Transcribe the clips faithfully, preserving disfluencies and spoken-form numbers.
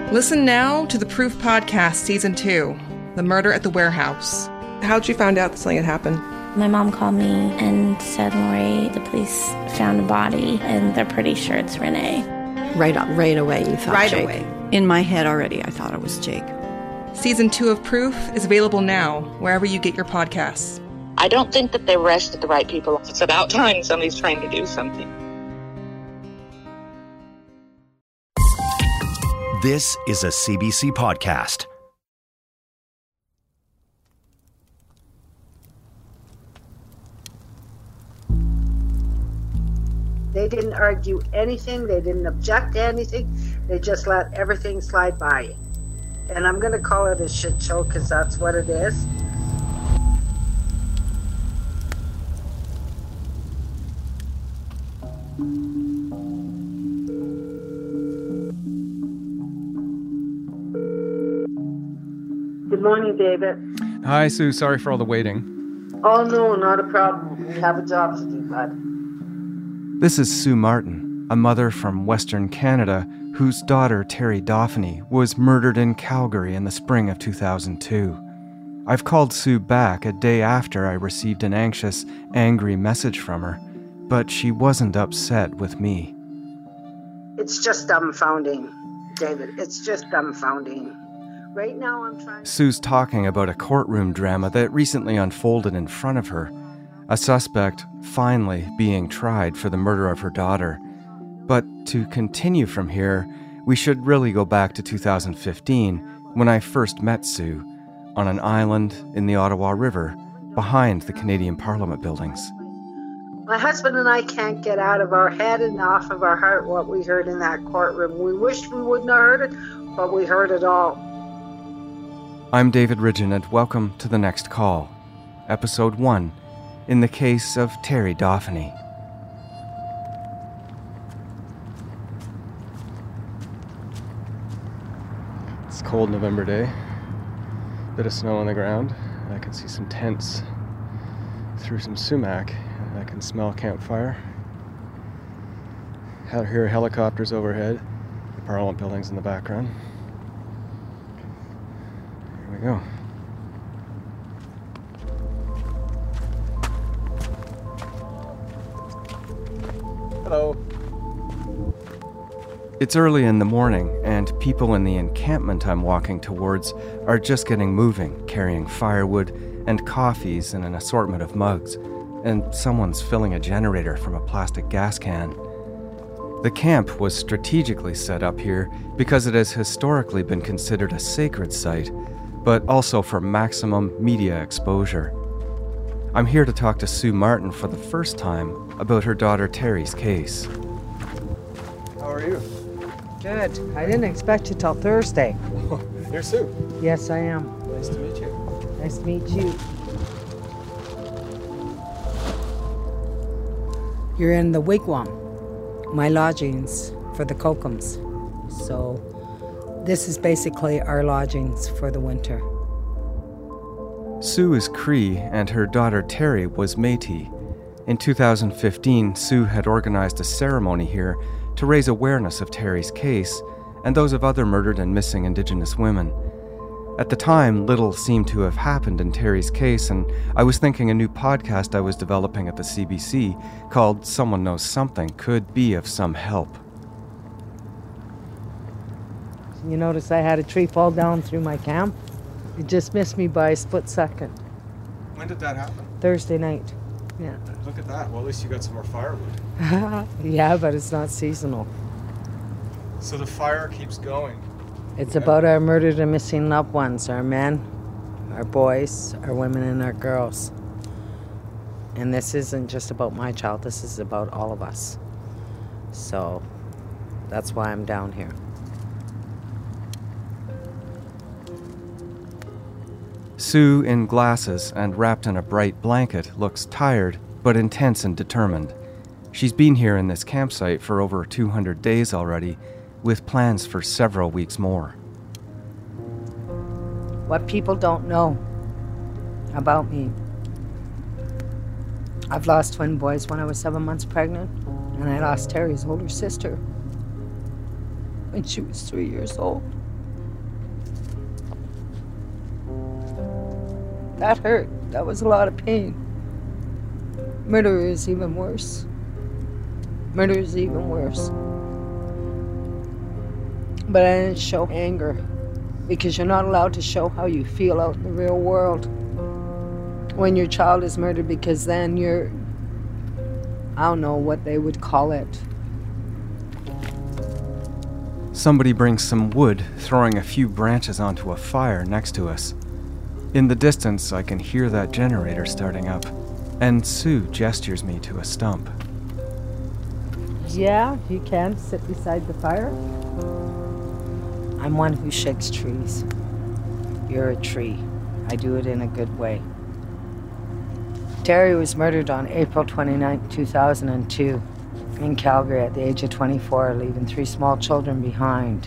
Listen now to the Proof Podcast Season two, The Murder at the Warehouse. How'd you find out that something had happened? My mom called me and said, Lori, the police found a body and they're pretty sure it's Renee. Right up, right away you thought Right Jake. away. In my head already I thought it was Jake. Season two of Proof is available now, wherever you get your podcasts. I don't think that they arrested the right people. It's about time somebody's trying to do something. This is a C B C podcast. They didn't argue anything. They didn't object to anything. They just let everything slide by. And I'm going to call it a shit show because that's what it is. Good morning, David. Hi, Sue. Sorry for all the waiting. Oh, no, not a problem. We have a job to do, bud. This is Sue Martin, a mother from Western Canada whose daughter, Terry Dauphiny, was murdered in Calgary in the spring of two thousand two. I've called Sue back a day after I received an anxious, angry message from her, but she wasn't upset with me. It's just dumbfounding, David. It's just dumbfounding. Right now I'm trying... Sue's talking about a courtroom drama that recently unfolded in front of her. A suspect finally being tried for the murder of her daughter. But to continue from here, we should really go back to two thousand fifteen, when I first met Sue, on an island in the Ottawa River, behind the Canadian Parliament buildings. My husband and I can't get out of our head and off of our heart what we heard in that courtroom. We wished we wouldn't have heard it, but we heard it all. I'm David Ridgen, and welcome to The Next Call, Episode one, in the case of Terry Dauphiny. It's a cold November day, bit of snow on the ground. I can see some tents through some sumac. I can smell campfire. I hear helicopters overhead, the Parliament buildings in the background. Here we go. Hello. It's early in the morning, and people in the encampment I'm walking towards are just getting moving, carrying firewood and coffees in an assortment of mugs, and someone's filling a generator from a plastic gas can. The camp was strategically set up here because it has historically been considered a sacred site, but also for maximum media exposure. I'm here to talk to Sue Martin for the first time about her daughter Terry's case. How are you? Good. I didn't expect you till Thursday. You're Sue. Yes, I am. Nice to meet you. Nice to meet you. You're in the wigwam, my lodgings for the Kokums. So this is basically our lodgings for the winter. Sue is Cree, and her daughter Terry was Métis. In two thousand fifteen, Sue had organized a ceremony here to raise awareness of Terry's case and those of other murdered and missing Indigenous women. At the time, little seemed to have happened in Terry's case, and I was thinking a new podcast I was developing at the C B C called Someone Knows Something could be of some help. You notice I had a tree fall down through my camp? It just missed me by a split second. When did that happen? Thursday night. Yeah. Look at that. Well, at least you got some more firewood. Yeah, but it's not seasonal. So the fire keeps going. It's about our murdered and missing loved ones, our men, our boys, our women, and our girls. And this isn't just about my child, this is about all of us. So that's why I'm down here. Sue, in glasses and wrapped in a bright blanket, looks tired but intense and determined. She's been here in this campsite for over two hundred days already, with plans for several weeks more. What people don't know about me. I've lost twin boys when I was seven months pregnant, and I lost Terry's older sister when she was three years old. That hurt. That was a lot of pain. Murder is even worse. Murder is even worse. But I didn't show anger because you're not allowed to show how you feel out in the real world when your child is murdered, because then you're, I don't know what they would call it. Somebody brings some wood, throwing a few branches onto a fire next to us. In the distance, I can hear that generator starting up, and Sue gestures me to a stump. Yeah, you can sit beside the fire. I'm one who shakes trees. You're a tree. I do it in a good way. Terry was murdered on April twenty-ninth, two thousand two, in Calgary at the age of twenty-four, leaving three small children behind.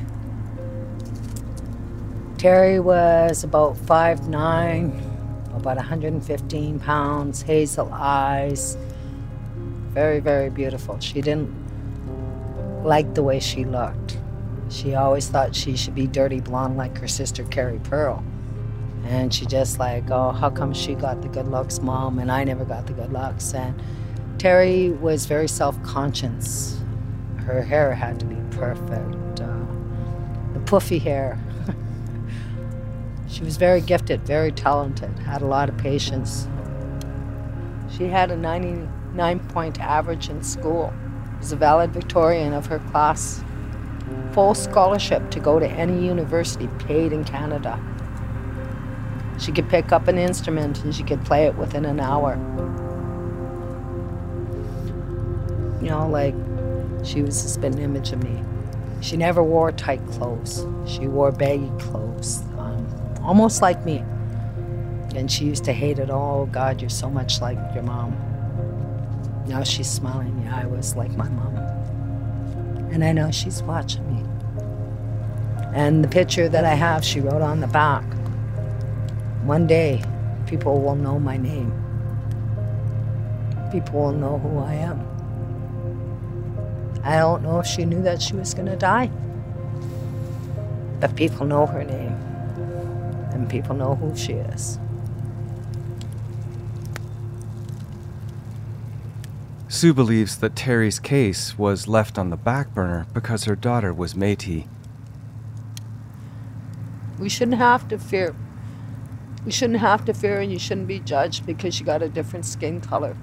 Terry was about five nine, about one hundred fifteen pounds, hazel eyes, very, very beautiful. She didn't like the way she looked. She always thought she should be dirty blonde like her sister Carrie Pearl. And she just like, oh, how come she got the good looks, Mom, and I never got the good looks? And Terry was very self-conscious. Her hair had to be perfect. Uh, the puffy hair. She was very gifted, very talented, had a lot of patience. She had a ninety-nine point average in school, was a valedictorian of her class, full scholarship to go to any university paid in Canada. She could pick up an instrument and she could play it within an hour. You know, like, she was a spitting image of me. She never wore tight clothes. She wore baggy clothes, um, almost like me. And she used to hate it. Oh, God, you're so much like your mom. Now she's smiling. Yeah, I was like my mom. And I know she's watching me. And the picture that I have, she wrote on the back, one day, people will know my name. People will know who I am. I don't know if she knew that she was going to die. But people know her name. And people know who she is. Sue believes that Terry's case was left on the back burner because her daughter was Métis. We shouldn't have to fear. You shouldn't have to fear, and you shouldn't be judged because you got a different skin color.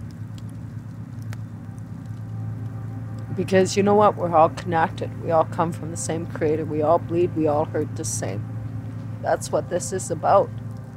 Because you know what? We're all connected. We all come from the same creator. We all bleed. We all hurt the same. That's what this is about.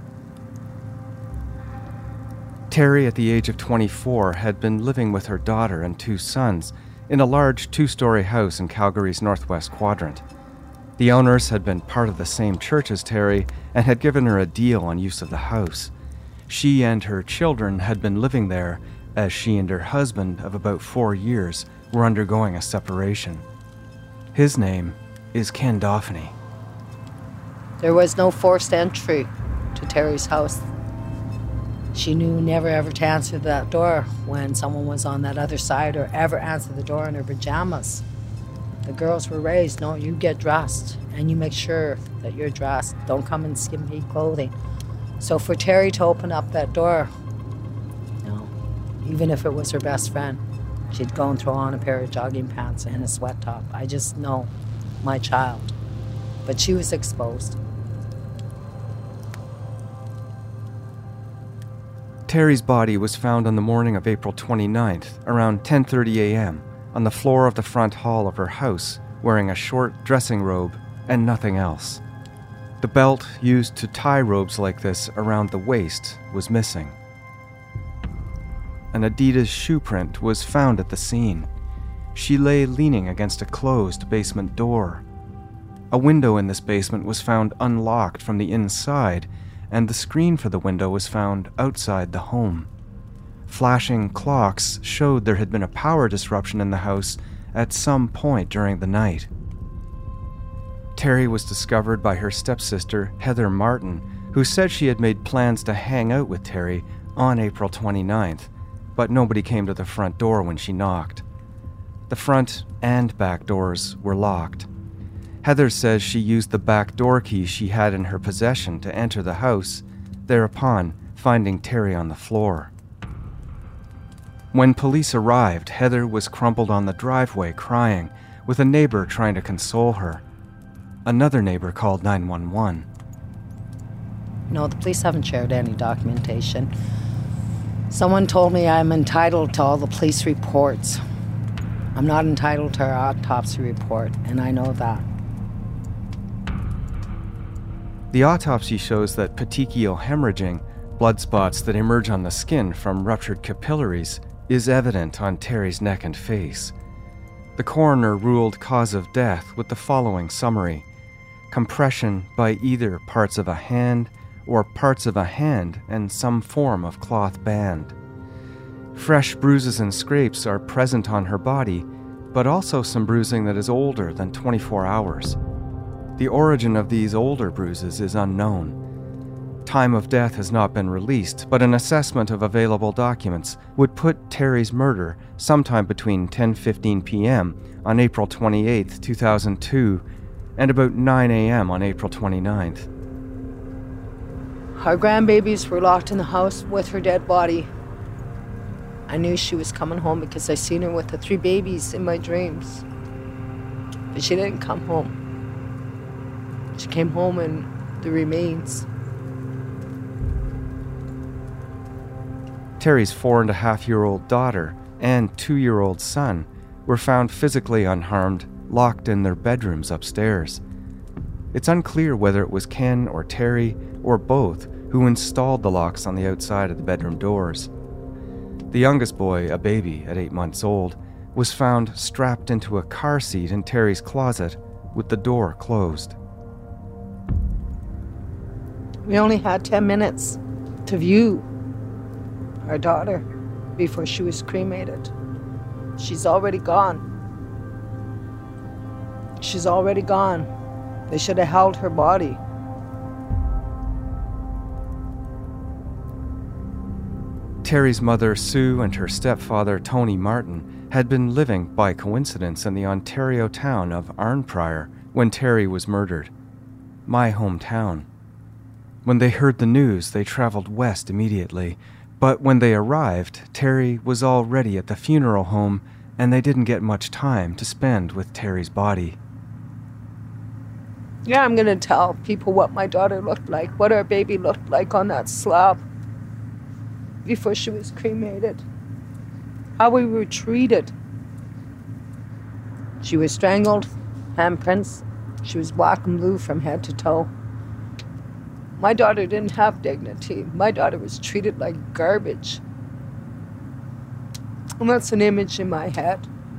Terry, at the age of twenty-four, had been living with her daughter and two sons in a large two-story house in Calgary's northwest quadrant. The owners had been part of the same church as Terry and had given her a deal on use of the house. She and her children had been living there as she and her husband of about four years were undergoing a separation. His name is Ken Dauphiny. There was no forced entry to Terry's house. She knew never ever to answer that door when someone was on that other side, or ever answer the door in her pajamas. The girls were raised, no, you get dressed and you make sure that you're dressed. Don't come in skimpy clothing. So for Terry to open up that door, no, even if it was her best friend, she'd go and throw on a pair of jogging pants and a sweat top. I just know my child. But she was exposed. Terry's body was found on the morning of April twenty-ninth, around ten thirty a.m., on the floor of the front hall of her house, wearing a short dressing robe and nothing else. The belt used to tie robes like this around the waist was missing. An Adidas shoe print was found at the scene. She lay leaning against a closed basement door. A window in this basement was found unlocked from the inside, and the screen for the window was found outside the home. Flashing clocks showed there had been a power disruption in the house at some point during the night. Terry was discovered by her stepsister, Heather Martin, who said she had made plans to hang out with Terry on April twenty-ninth, but nobody came to the front door when she knocked. The front and back doors were locked. Heather says she used the back door key she had in her possession to enter the house, thereupon finding Terry on the floor. When police arrived, Heather was crumpled on the driveway crying, with a neighbor trying to console her. Another neighbor called nine one one. No, the police haven't shared any documentation. Someone told me I'm entitled to all the police reports. I'm not entitled to our autopsy report, and I know that. The autopsy shows that petechial hemorrhaging, blood spots that emerge on the skin from ruptured capillaries, is evident on Terry's neck and face. The coroner ruled cause of death with the following summary: compression by either parts of a hand or parts of a hand and some form of cloth band. Fresh bruises and scrapes are present on her body, but also some bruising that is older than twenty-four hours. The origin of these older bruises is unknown. Time of death has not been released, but an assessment of available documents would put Terry's murder sometime between ten fifteen p.m. on April twenty-eighth, two thousand two, and about nine a.m. on April twenty-ninth. Our grandbabies were locked in the house with her dead body. I knew she was coming home because I seen her with the three babies in my dreams. But she didn't come home. She came home in the remains. Terry's four and a half year old daughter and two year old son were found physically unharmed, locked in their bedrooms upstairs. It's unclear whether it was Ken or Terry or both who installed the locks on the outside of the bedroom doors. The youngest boy, a baby at eight months old, was found strapped into a car seat in Terry's closet with the door closed. We only had ten minutes to view our daughter before she was cremated. She's already gone. She's already gone. They should have held her body. Terry's mother, Sue, and her stepfather, Tony Martin, had been living by coincidence in the Ontario town of Arnprior when Terry was murdered, my hometown. When they heard the news, they traveled west immediately, but when they arrived, Terry was already at the funeral home, and they didn't get much time to spend with Terry's body. Yeah, I'm gonna tell people what my daughter looked like, what our baby looked like on that slab before she was cremated, how we were treated. She was strangled, handprints. She was black and blue from head to toe. My daughter didn't have dignity. My daughter was treated like garbage. And that's an image in my head.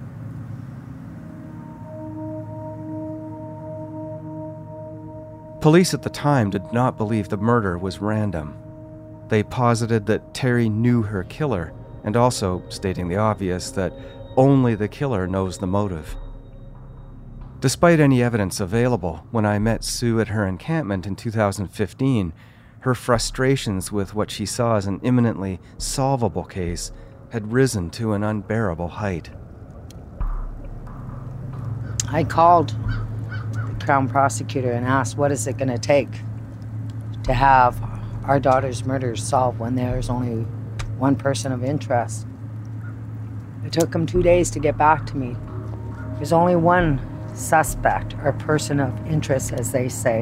Police at the time did not believe the murder was random. They posited that Terry knew her killer, and also stating the obvious that only the killer knows the motive. Despite any evidence available, when I met Sue at her encampment in two thousand fifteen, her frustrations with what she saw as an imminently solvable case had risen to an unbearable height. I called the Crown Prosecutor and asked, what is it going to take to have our daughter's murder solved when there's only one person of interest? It took him two days to get back to me. There's only one suspect or person of interest, as they say.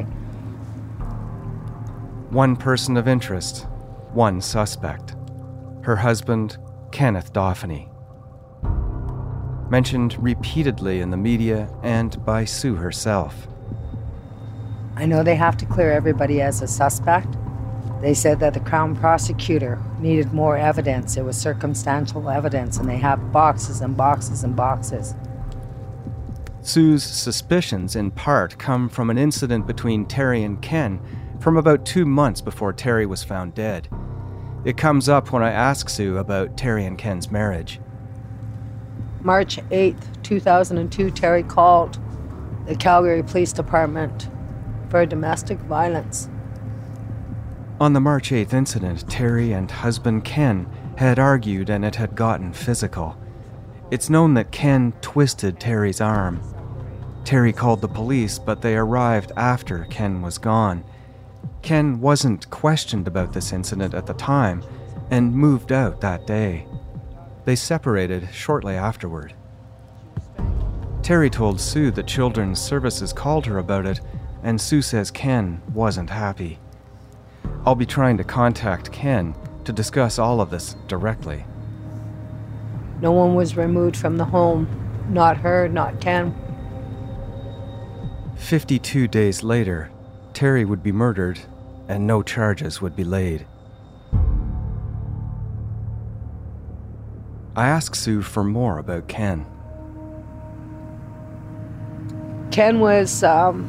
One person of interest, one suspect. Her husband, Kenneth Dauphiny. Mentioned repeatedly in the media and by Sue herself. I know they have to clear everybody as a suspect. They said that the Crown Prosecutor needed more evidence. It was circumstantial evidence, and they have boxes and boxes and boxes. Sue's suspicions, in part, come from an incident between Terry and Ken from about two months before Terry was found dead. It comes up when I ask Sue about Terry and Ken's marriage. March eighth, two thousand two, Terry called the Calgary Police Department for domestic violence. On the March eighth incident, Terry and husband Ken had argued and it had gotten physical. It's known that Ken twisted Terry's arm. Terry called the police, but they arrived after Ken was gone. Ken wasn't questioned about this incident at the time and moved out that day. They separated shortly afterward. Terry told Sue that Children's Services called her about it, and Sue says Ken wasn't happy. I'll be trying to contact Ken to discuss all of this directly. No one was removed from the home. Not her, not Ken. fifty-two days later, Terry would be murdered and no charges would be laid. I asked Sue for more about Ken. Ken was, um...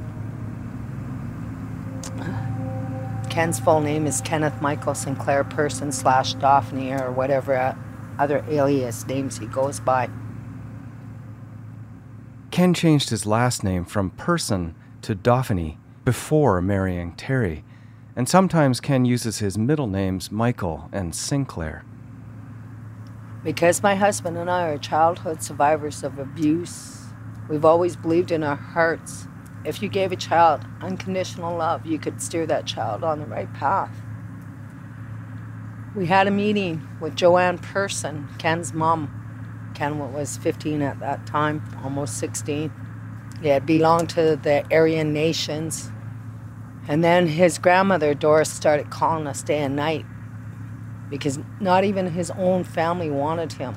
Ken's full name is Kenneth Michael Sinclair Person slash Daphne or whatever other alias names he goes by. Ken changed his last name from Person to Daphne before marrying Terry, and sometimes Ken uses his middle names Michael and Sinclair. Because my husband and I are childhood survivors of abuse, we've always believed in our hearts, if you gave a child unconditional love, you could steer that child on the right path. We had a meeting with Joanne Person, Ken's mom. Ken was fifteen at that time, almost sixteen. He had belonged to the Aryan nations. And then his grandmother, Doris, started calling us day and night because not even his own family wanted him.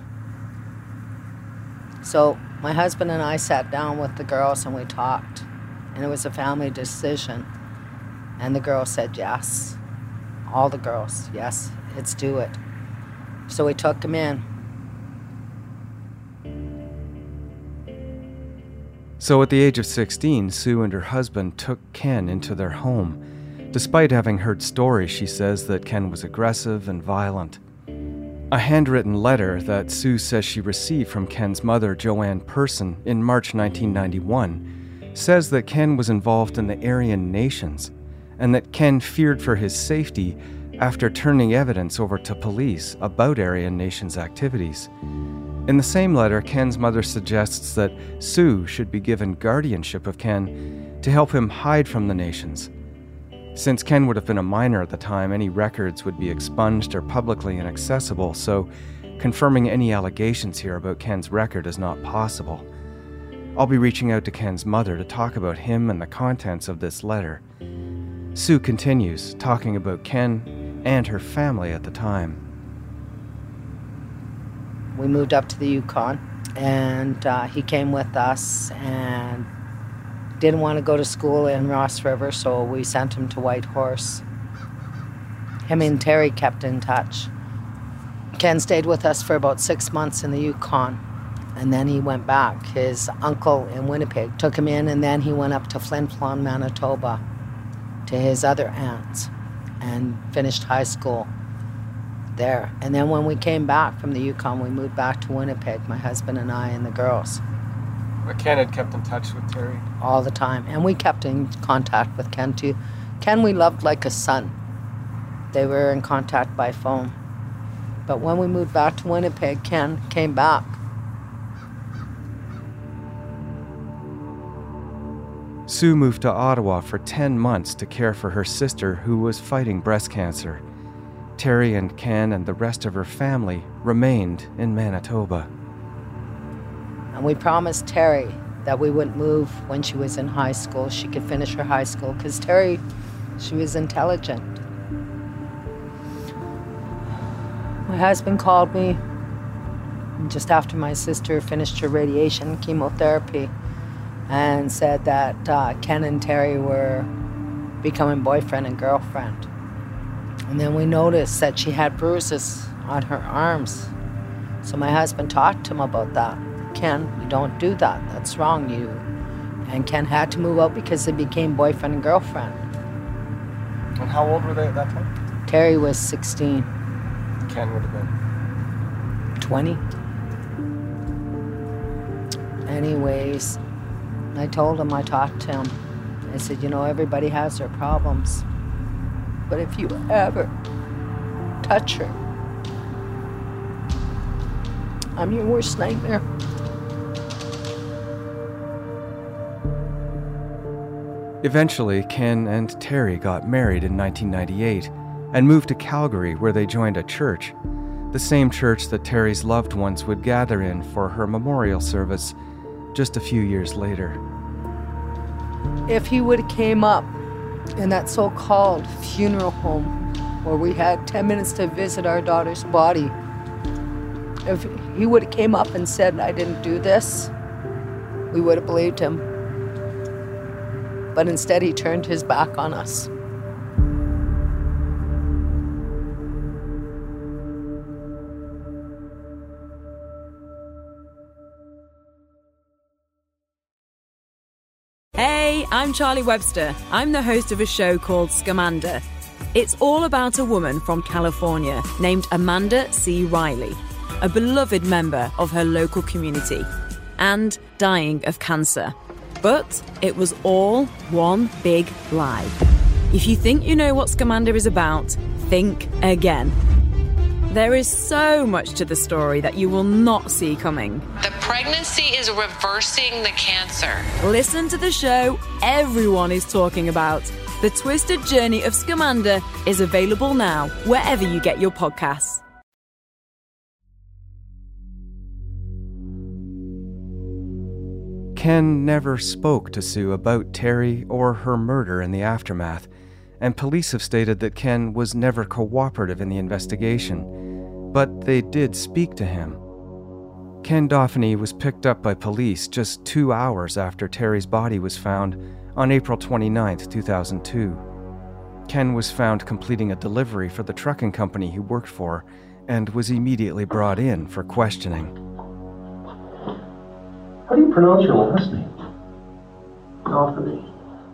So my husband and I sat down with the girls and we talked. And it was a family decision. And the girls said yes. All the girls, yes, let's do it. So we took him in. So at the age of sixteen, Sue and her husband took Ken into their home, despite having heard stories, she says, that Ken was aggressive and violent. A handwritten letter that Sue says she received from Ken's mother, Joanne Person, in March nineteen ninety-one, says that Ken was involved in the Aryan nations, and that Ken feared for his safety after turning evidence over to police about Aryan nations' activities. In the same letter, Ken's mother suggests that Sue should be given guardianship of Ken to help him hide from the nations. Since Ken would have been a minor at the time, any records would be expunged or publicly inaccessible, so confirming any allegations here about Ken's record is not possible. I'll be reaching out to Ken's mother to talk about him and the contents of this letter. Sue continues, talking about Ken and her family at the time. We moved up to the Yukon, and uh, he came with us and didn't want to go to school in Ross River, so we sent him to Whitehorse. Him and Terry kept in touch. Ken stayed with us for about six months in the Yukon, and then he went back. His uncle in Winnipeg took him in, and then he went up to Flin Flon, Manitoba, to his other aunts, and finished high school there. And then when we came back from the Yukon, we moved back to Winnipeg, my husband and I and the girls. But Ken had kept in touch with Terry? All the time. And we kept in contact with Ken too. Ken we loved like a son. They were in contact by phone. But when we moved back to Winnipeg, Ken came back. Sue moved to Ottawa for ten months to care for her sister who was fighting breast cancer. Terry and Ken and the rest of her family remained in Manitoba. And we promised Terry that we wouldn't move when she was in high school. She could finish her high school, because Terry, she was intelligent. My husband called me just after my sister finished her radiation chemotherapy and said that uh, Ken and Terry were becoming boyfriend and girlfriend. And then we noticed that she had bruises on her arms. So my husband talked to him about that. Ken, you don't do that. That's wrong, you. And Ken had to move out because they became boyfriend and girlfriend. And how old were they at that time? Terry was sixteen. Ken would have been twenty. Anyways, I told him, I talked to him. I said, you know, everybody has their problems. But if you ever touch her, I'm your worst nightmare. Eventually, Ken and Terry got married in nineteen ninety-eight and moved to Calgary, where they joined a church, the same church that Terry's loved ones would gather in for her memorial service just a few years later. If he would have came up in that so-called funeral home where we had ten minutes to visit our daughter's body, if he would have came up and said, I didn't do this, we would have believed him. But instead he turned his back on us. Hey, I'm Charlie Webster. I'm the host of a show called Scamander. It's all about a woman from California named Amanda C. Riley, a beloved member of her local community, and dying of cancer. But it was all one big lie. If you think you know what Scamander is about, think again. There is so much to the story that you will not see coming. The pregnancy is reversing the cancer. Listen to the show everyone is talking about. The Twisted Journey of Scamander is available now, wherever you get your podcasts. Ken never spoke to Sue about Terry or her murder in the aftermath, and police have stated that Ken was never cooperative in the investigation, but they did speak to him. Ken Dauphiny was picked up by police just two hours after Terry's body was found on April twenty-ninth, two thousand two. Ken was found completing a delivery for the trucking company he worked for and was immediately brought in for questioning. How do you pronounce your last name? Dauphiny.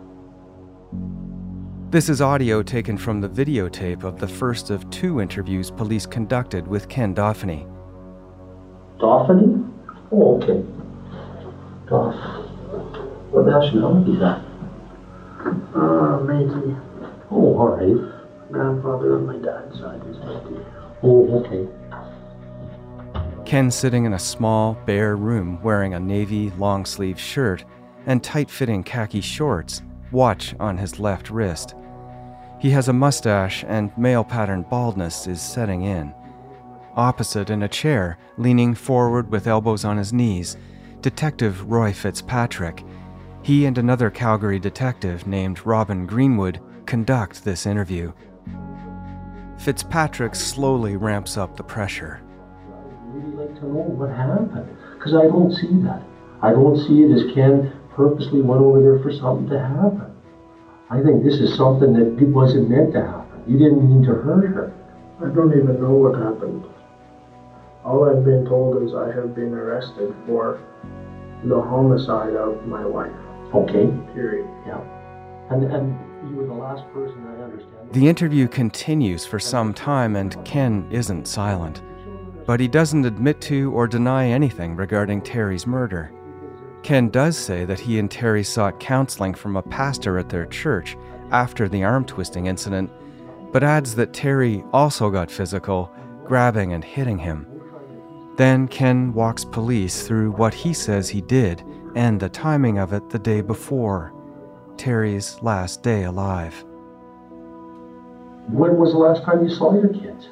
This is audio taken from the videotape of the first of two interviews police conducted with Ken Dauphiny. Dauphiny? Oh, okay. Dauphiny. What nationality is that? Uh, Métis. Oh, all right. Grandfather on my dad's side is Métis. Oh, okay. Ken sitting in a small, bare room wearing a navy long-sleeve shirt and tight-fitting khaki shorts, watch on his left wrist. He has a mustache and male-pattern baldness is setting in. Opposite in a chair, leaning forward with elbows on his knees, Detective Roy Fitzpatrick. He and another Calgary detective named Robin Greenwood conduct this interview. Fitzpatrick slowly ramps up the pressure. I'd really like to know what happened, because I don't see that. I don't see it as Ken purposely went over there for something to happen. I think this is something that wasn't meant to happen. You didn't mean to hurt her. I don't even know what happened. All I've been told is I have been arrested for the homicide of my wife. Okay. Period. Yeah. And, and you were the last person I understand. The interview continues for some time and Ken isn't silent. But he doesn't admit to or deny anything regarding Terry's murder. Ken does say that he and Terry sought counseling from a pastor at their church after the arm-twisting incident, but adds that Terry also got physical, grabbing and hitting him. Then Ken walks police through what he says he did and the timing of it the day before, Terry's last day alive. When was the last time you saw your kids?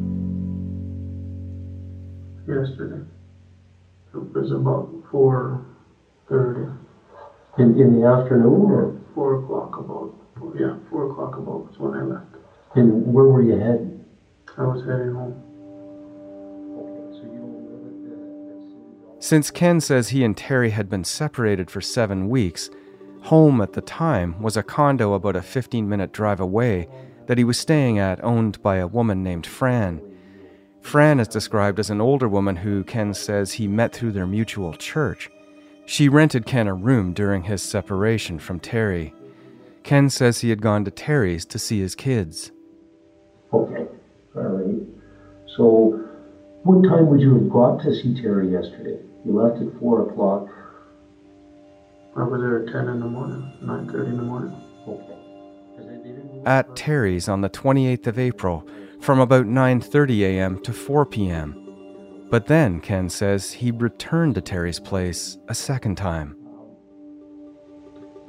Yesterday. It was about four thirty. In, in the afternoon? Or? Four o'clock about. Four, yeah, four o'clock about was when I left. And where were you heading? I was heading home. Okay, so you don't live at the... Since Ken says he and Terry had been separated for seven weeks, home at the time was a condo about a fifteen-minute drive away that he was staying at, owned by a woman named Fran. Fran is described as an older woman who Ken says he met through their mutual church. She rented Ken a room during his separation from Terry. Ken says he had gone to Terry's to see his kids. Okay, all right. So, what time would you have got to see Terry yesterday? You left at four o'clock. I was there at ten in the morning, nine thirty in the morning. Okay. At Terry's on the twenty-eighth of April, from about nine thirty a.m. to four p.m. But then, Ken says, he returned to Terry's place a second time.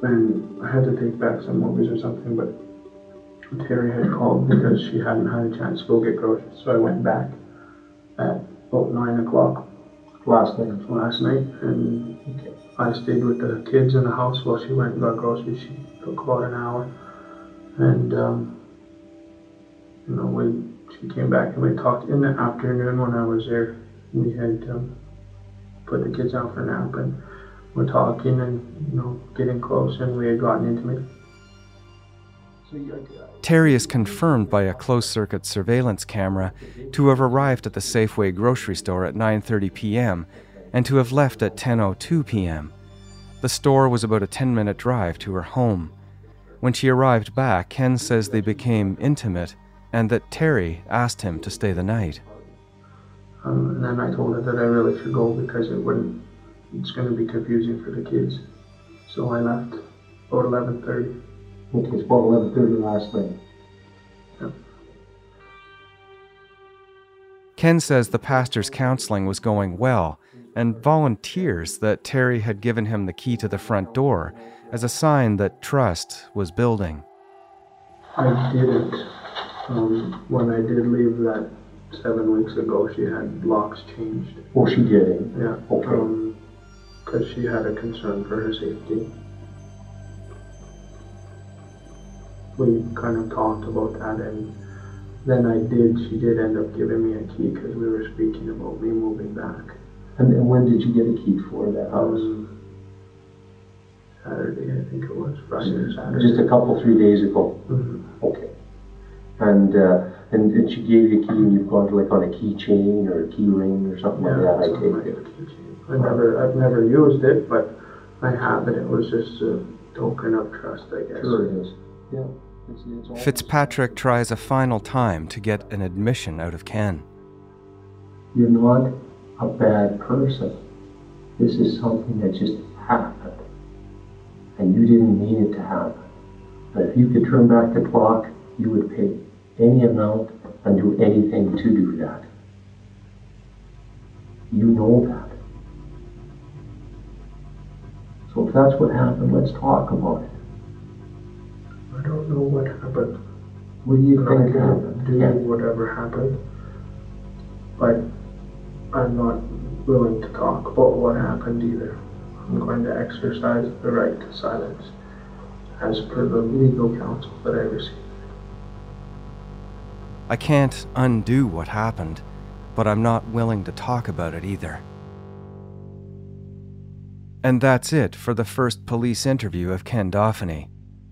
and I had to take back some movies or something, but Terry had called because she hadn't had a chance to go get groceries, so I went back at about nine o'clock last night. Last night, and okay. I stayed with the kids in the house while she went and got groceries. She took about an hour, and um, you know, we she came back and we talked in the afternoon when I was there. We had um, put the kids out for a nap, and we're talking and you know getting close, and we had gotten intimate. So you, uh, Terry is confirmed by a closed-circuit surveillance camera to have arrived at the Safeway grocery store at nine thirty p.m. and to have left at ten oh two p.m. The store was about a ten-minute drive to her home. When she arrived back, Ken says they became intimate and that Terry asked him to stay the night. Um, and then I told her that I really should go because it wouldn't, it's going to be confusing for the kids. So I left about eleven thirty. Okay, it's about eleven thirty last night. Yeah. Ken says the pastor's counseling was going well and volunteers that Terry had given him the key to the front door as a sign that trust was building. I didn't. Um, when I did leave that seven weeks ago, she had locks changed. Oh, she did? Yeah. Okay. Because um, she had a concern for her safety. We kind of talked about that, and then I did, she did end up giving me a key because we were speaking about me moving back. And, and when did you get a key for that house? Um, Saturday, I think it was, Friday or Saturday. Just a couple, three days ago? Mm-hmm. Okay. And, uh, and and she gave you a key and you've gone to like on a keychain or a key ring or something yeah, like that, something I like take it. it. I never, I've never used it, but I have it. It was just a token of trust, I guess. Sure it is. Yeah. It's, it's Fitzpatrick tries a final time to get an admission out of Ken. You're not a bad person. This is something that just happened. And you didn't mean it to happen. But if you could turn back the clock, you would pay any amount and do anything to do that. You know that. So if that's what happened, let's talk about it. I don't know what happened. What do you I think can happened? do Yeah. whatever happened, but I'm not willing to talk about what happened either. I'm going to exercise the right to silence as per the legal counsel that I received. I can't undo what happened, but I'm not willing to talk about it either. And that's it for the first police interview of Ken Dauphiny.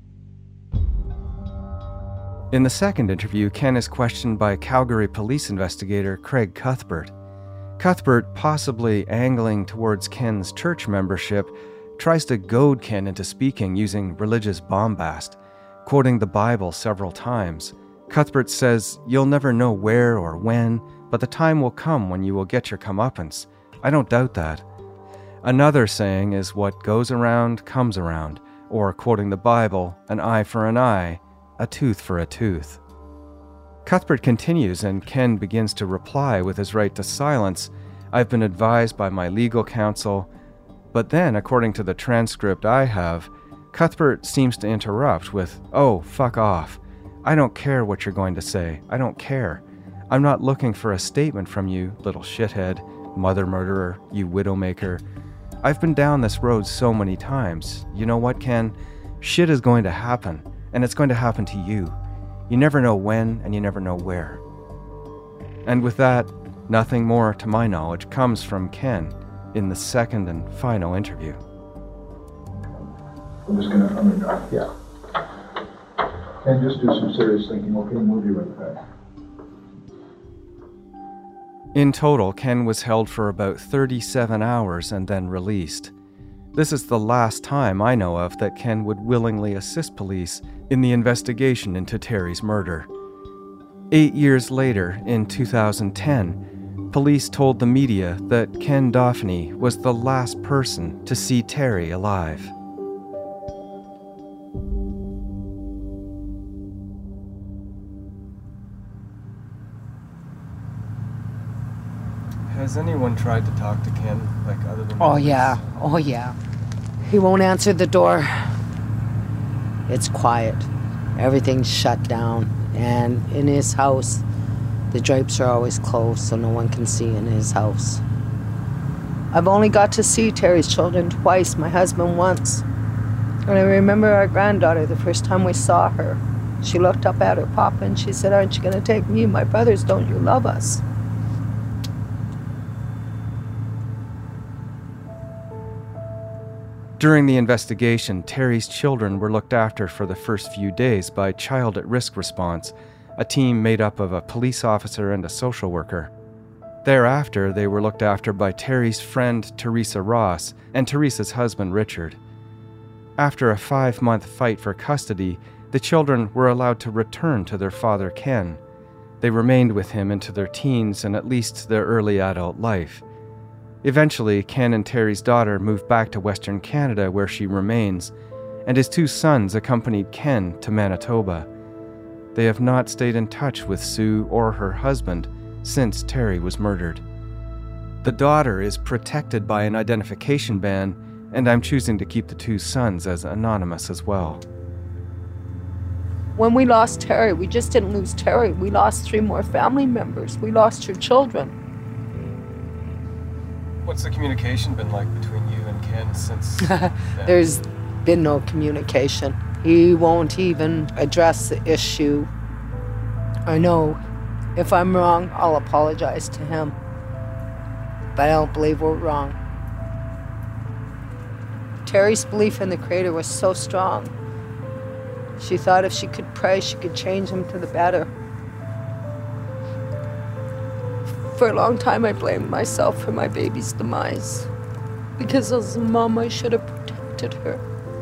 In the second interview, Ken is questioned by Calgary police investigator Craig Cuthbert. Cuthbert, possibly angling towards Ken's church membership, tries to goad Ken into speaking using religious bombast, quoting the Bible several times. Cuthbert says, "You'll never know where or when, but the time will come when you will get your comeuppance. I don't doubt that." Another saying is, "What goes around comes around," or quoting the Bible, "An eye for an eye, a tooth for a tooth." Cuthbert continues and Ken begins to reply with his right to silence. "I've been advised by my legal counsel," but then, according to the transcript I have, Cuthbert seems to interrupt with, "Oh, fuck off. I don't care what you're going to say. I don't care. I'm not looking for a statement from you, little shithead, mother murderer, you widowmaker. I've been down this road so many times. You know what, Ken? Shit is going to happen, and it's going to happen to you. You never know when, and you never know where." And with that, nothing more, to my knowledge, comes from Ken in the second and final interview. I'm just going to come and uh, Yeah. and just do some serious thinking. Okay, move you with that. In total, Ken was held for about thirty-seven hours and then released. This is the last time I know of that Ken would willingly assist police in the investigation into Terry's murder. Eight years later, in two thousand ten, police told the media that Ken Dauphiny was the last person to see Terry alive. Has anyone tried to talk to Ken, like other than... Oh, yeah. Oh, yeah. He won't answer the door. It's quiet. Everything's shut down. And in his house, the drapes are always closed so no one can see in his house. I've only got to see Terry's children twice, my husband once. And I remember our granddaughter, the first time we saw her. She looked up at her papa and she said, "Aren't you going to take me and my brothers? Don't you love us?" During the investigation, Terry's children were looked after for the first few days by Child at Risk Response, a team made up of a police officer and a social worker. Thereafter, they were looked after by Terry's friend Teresa Ross and Teresa's husband Richard. After a five-month fight for custody, the children were allowed to return to their father Ken. They remained with him into their teens and at least their early adult life. Eventually, Ken and Terry's daughter moved back to Western Canada where she remains, and his two sons accompanied Ken to Manitoba. They have not stayed in touch with Sue or her husband since Terry was murdered. The daughter is protected by an identification ban, and I'm choosing to keep the two sons as anonymous as well. When we lost Terry, we just didn't lose Terry. We lost three more family members. We lost her children. What's the communication been like between you and Ken since then? There's been no communication. He won't even address the issue. I know if I'm wrong, I'll apologize to him. But I don't believe we're wrong. Terry's belief in the Creator was so strong. She thought if she could pray, she could change him to the better. For a long time, I blamed myself for my baby's demise. Because as a mom, I should have protected her.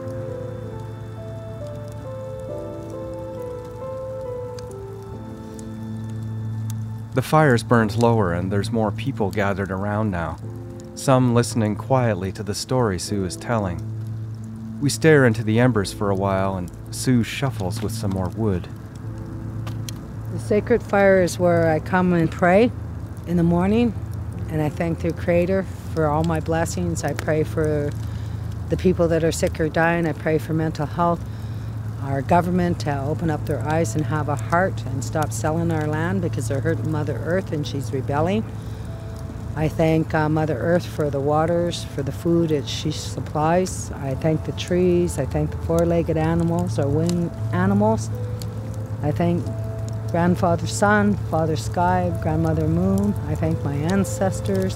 The fire's burned lower and there's more people gathered around now, some listening quietly to the story Sue is telling. We stare into the embers for a while and Sue shuffles with some more wood. The sacred fire is where I come and pray in the morning, and I thank the Creator for all my blessings. I pray for the people that are sick or dying. I pray for mental health. Our government to open up their eyes and have a heart and stop selling our land because they're hurting Mother Earth and she's rebelling. I thank uh, Mother Earth for the waters, for the food that she supplies. I thank the trees. I thank the four-legged animals, our winged animals. I thank Grandfather Sun, Father Sky, Grandmother Moon. I thank my ancestors.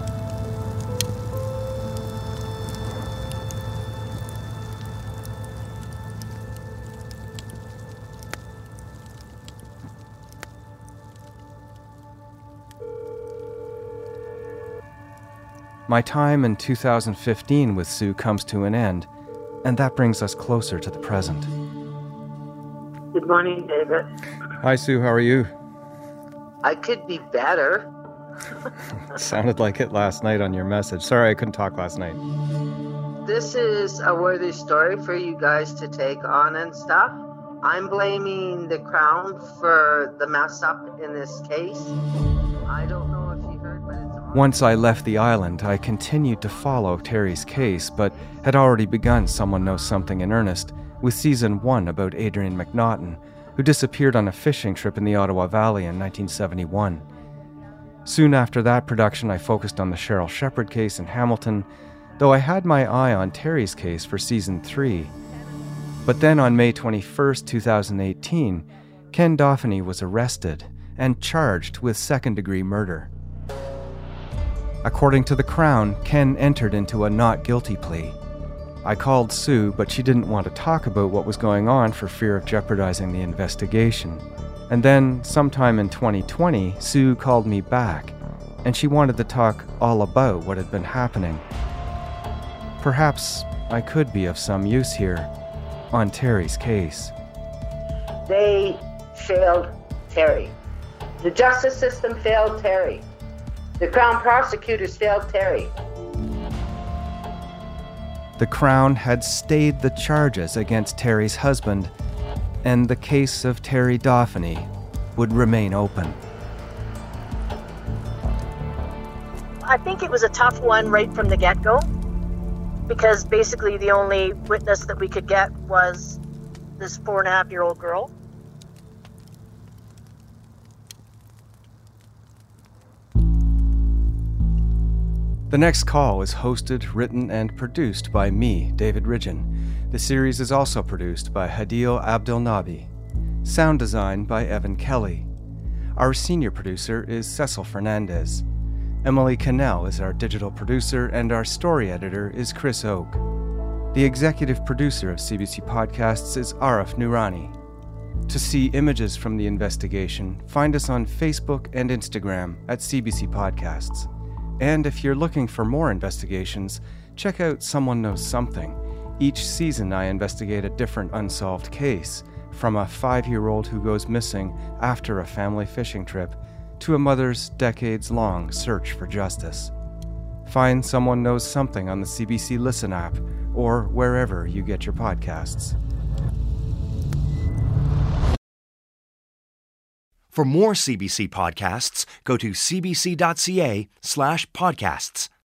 My time in two thousand fifteen with Sue comes to an end, and that brings us closer to the present. Good morning, David. Hi, Sue. How are you? I could be better. Sounded like it last night on your message. Sorry I couldn't talk last night. This is a worthy story for you guys to take on and stuff. I'm blaming the Crown for the mess up in this case. I don't know if you heard, but it's... Once I left the island, I continued to follow Terry's case, but had already begun Someone Knows Something in earnest with season one about Adrian McNaughton, who disappeared on a fishing trip in the Ottawa Valley in nineteen seventy-one. Soon after that production, I focused on the Cheryl Shepard case in Hamilton, though I had my eye on Terry's case for season three. But then on May twenty-first, twenty eighteen, Ken Dauphiney was arrested and charged with second-degree murder. According to the Crown, Ken entered into a not guilty plea. I called Sue, but she didn't want to talk about what was going on for fear of jeopardizing the investigation. And then, sometime in twenty twenty, Sue called me back, and she wanted to talk all about what had been happening. Perhaps I could be of some use here on Terry's case. They failed Terry. The justice system failed Terry. The Crown prosecutors failed Terry. The Crown had stayed the charges against Terry's husband, and the case of Terry Dauphiney would remain open. I think it was a tough one right from the get-go, because basically the only witness that we could get was this four and a half year old girl. The Next Call is hosted, written, and produced by me, David Ridgen. The series is also produced by Hadil Abdelnabi. Sound design by Evan Kelly. Our senior producer is Cecil Fernandez. Emily Cannell is our digital producer, and our story editor is Chris Oak. The executive producer of C B C Podcasts is Arif Noorani. To see images from the investigation, find us on Facebook and Instagram at C B C Podcasts. And if you're looking for more investigations, check out Someone Knows Something. Each season I investigate a different unsolved case, from a five-year-old who goes missing after a family fishing trip to a mother's decades-long search for justice. Find Someone Knows Something on the C B C Listen app or wherever you get your podcasts. For more C B C podcasts, go to cbc.ca slash podcasts.